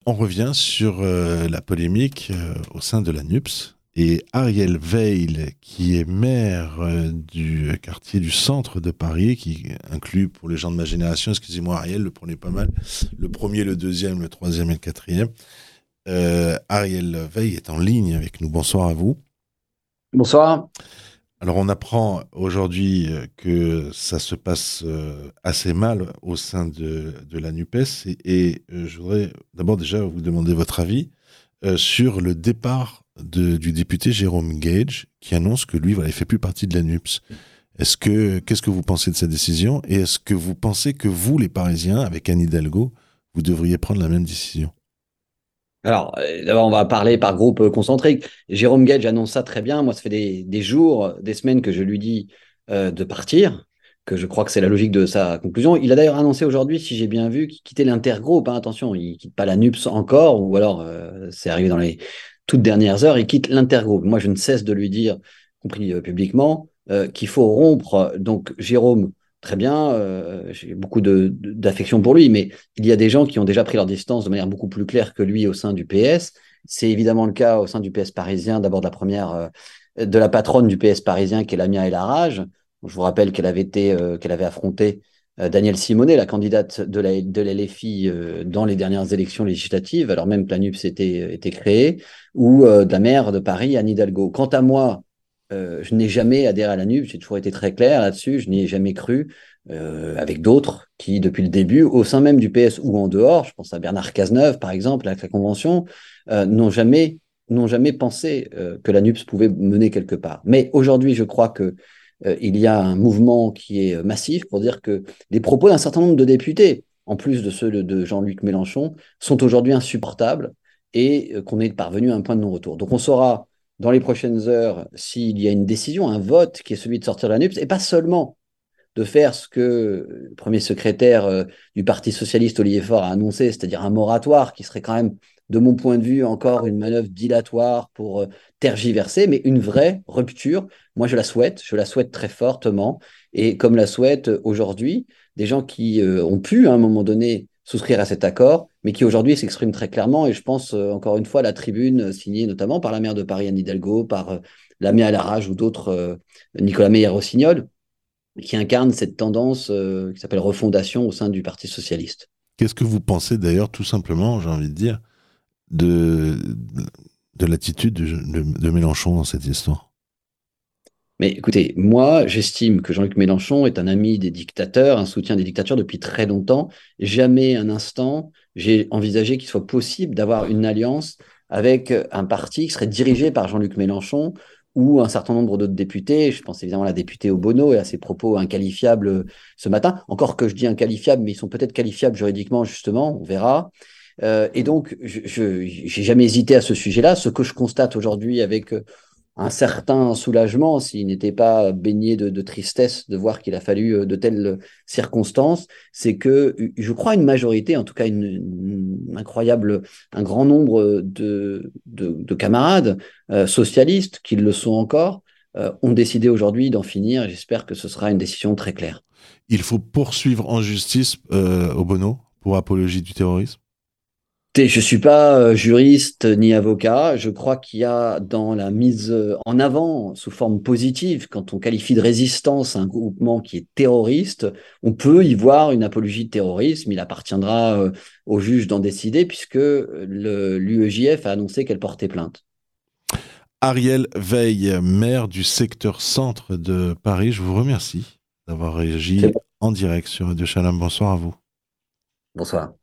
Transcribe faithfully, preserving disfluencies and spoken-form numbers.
on revient sur euh, la polémique euh, au sein de la NUPS et Ariel Veil, qui est maire euh, du quartier du centre de Paris, qui inclut pour les gens de ma génération, excusez-moi Ariel, le prenez pas mal, le premier, le deuxième, le troisième et le quatrième. Euh, Ariel Veil est en ligne avec nous. Bonsoir à vous. Bonsoir. Alors on apprend aujourd'hui euh, que ça se passe euh, assez mal au sein de, de la NUPES et, et, euh, je voudrais d'abord déjà vous demander votre avis euh, sur le départ de- du député Jérôme Gage qui annonce que lui, voilà, il fait plus partie de la NUPES. Est-ce que, qu'est-ce que vous pensez de cette décision et est-ce que vous pensez que vous, les Parisiens, avec Anne Hidalgo, vous devriez prendre la même décision? Alors, euh, d'abord, on va parler par groupe euh, concentrique. Jérôme Gage annonce ça très bien. Moi, ça fait des, des jours, des semaines que je lui dis euh, de partir, que je crois que c'est la logique de sa conclusion. Il a d'ailleurs annoncé aujourd'hui, si j'ai bien vu, qu'il quittait l'intergroupe. Hein. Attention, il quitte pas la NUPS encore, ou alors euh, c'est arrivé dans les toutes dernières heures, il quitte l'intergroupe. Moi, je ne cesse de lui dire, y compris euh, publiquement, euh, qu'il faut rompre. Donc, Jérôme, très bien, euh, j'ai beaucoup de, de- d'affection pour lui, mais il y a des gens qui ont déjà pris leur distance de manière beaucoup plus claire que lui au sein du P S. C'est évidemment le cas au sein du P S parisien, d'abord de la première, euh, de la patronne du P S parisien qui est Lamia El Harraj. Je vous rappelle qu'elle avait été, euh, qu'elle avait affronté euh, Danielle Simonet, la candidate de la, de l'L F I euh, dans les dernières élections législatives, alors même que la NUPS était, était créée, ou euh, de la maire de Paris, Anne Hidalgo. Quant à moi, euh, je n'ai jamais adhéré à la NUPS, j'ai toujours été très clair là-dessus, je n'y ai jamais cru euh, avec d'autres qui, depuis le début, au sein même du P S ou en dehors, je pense à Bernard Cazeneuve, par exemple, avec la Convention, euh, n'ont jamais, n'ont jamais pensé euh, que la NUPS pouvait mener quelque part. Mais aujourd'hui, je crois que euh, il y a un mouvement qui est massif pour dire que les propos d'un certain nombre de députés, en plus de ceux de, de Jean-Luc Mélenchon, sont aujourd'hui insupportables et euh, qu'on est parvenu à un point de non-retour. Donc on saura dans les prochaines heures s'il y a une décision, un vote qui est celui de sortir de la NUPS, et pas seulement de faire ce que le premier secrétaire euh, du Parti socialiste, Olivier Faure, a annoncé, c'est-à-dire un moratoire qui serait quand même, de mon point de vue, encore une manœuvre dilatoire pour euh, tergiverser, mais une vraie rupture. Moi, je la souhaite, je la souhaite très fortement, et comme la souhaitent aujourd'hui des gens qui euh, ont pu, à un moment donné, souscrire à cet accord, mais qui aujourd'hui s'expriment très clairement, et je pense, euh, encore une fois, à la tribune euh, signée notamment par la maire de Paris, Anne Hidalgo, par euh, Lamia El Harraj ou d'autres, euh, Nicolas Meyer-Rossignol, qui incarne cette tendance euh, qui s'appelle refondation au sein du Parti socialiste. Qu'est-ce que vous pensez d'ailleurs, tout simplement, j'ai envie de dire, de, de l'attitude de, de, de Mélenchon dans cette histoire? Mais écoutez, moi, j'estime que Jean-Luc Mélenchon est un ami des dictateurs, un soutien des dictateurs depuis très longtemps. Jamais un instant, j'ai envisagé qu'il soit possible d'avoir une alliance avec un parti qui serait dirigé par Jean-Luc Mélenchon ou un certain nombre d'autres députés. Je pense évidemment à la députée Obono et à ses propos inqualifiables ce matin. Encore que je dis inqualifiables, mais ils sont peut-être qualifiables juridiquement, justement, on verra. Euh, et donc, je n'ai jamais hésité à ce sujet-là. Ce que je constate aujourd'hui avec un certain soulagement, s'il n'était pas baigné de, de tristesse de voir qu'il a fallu euh, de telles circonstances, c'est que je crois une majorité, en tout cas une, une incroyable, un grand nombre de, de, de camarades euh, socialistes, qui le sont encore, euh, ont décidé aujourd'hui d'en finir. J'espère que ce sera une décision très claire. Il faut poursuivre en justice euh, Obono pour apologie du terrorisme. Je ne suis pas euh, juriste ni avocat. Je crois qu'il y a dans la mise euh, en avant sous forme positive, quand on qualifie de résistance un groupement qui est terroriste, on peut y voir une apologie de terrorisme. Il appartiendra euh, au juge d'en décider puisque le, l'U E J F a annoncé qu'elle portait plainte. Ariel Veil, maire du secteur centre de Paris, je vous remercie d'avoir C'est réagi bon. en direct sur Radio Chalam. Bonsoir à vous. Bonsoir.